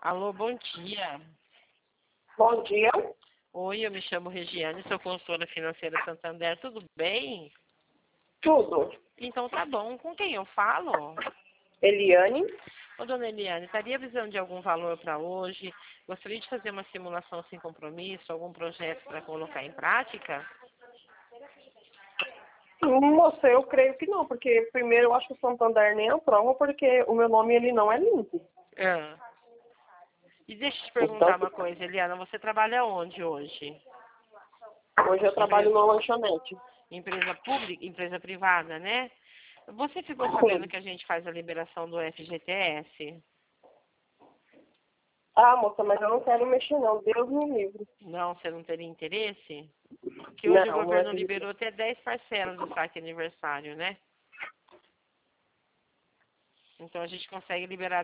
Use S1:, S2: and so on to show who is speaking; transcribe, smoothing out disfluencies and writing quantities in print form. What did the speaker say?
S1: Alô, bom dia.
S2: Bom dia.
S1: Oi, eu me chamo Regiane, sou consultora financeira Santander, tudo bem?
S2: Tudo.
S1: Então tá bom, com quem eu falo?
S2: Eliane.
S1: Ô, dona Eliane, estaria precisando de algum valor para hoje? Gostaria de fazer uma simulação sem compromisso, algum projeto para colocar em prática?
S2: Moça, eu creio que não, porque primeiro eu acho que o Santander nem aprova, porque o meu nome ele não é limpo.
S1: Ah. E deixa eu te perguntar
S2: Então,
S1: uma coisa, Eliana, você trabalha onde hoje?
S2: hoje eu trabalho numa lanchonete.
S1: Empresa pública, empresa privada, né? Você ficou sabendo
S2: Sim.
S1: que a gente faz a liberação do FGTS?
S2: Ah, moça, mas eu não quero mexer não, Deus me livre.
S1: Não, você não teria interesse? Que hoje o
S2: Não, não é
S1: governo
S2: FGTS.
S1: liberou até 10 parcelas do saque aniversário, né? Então a gente consegue liberar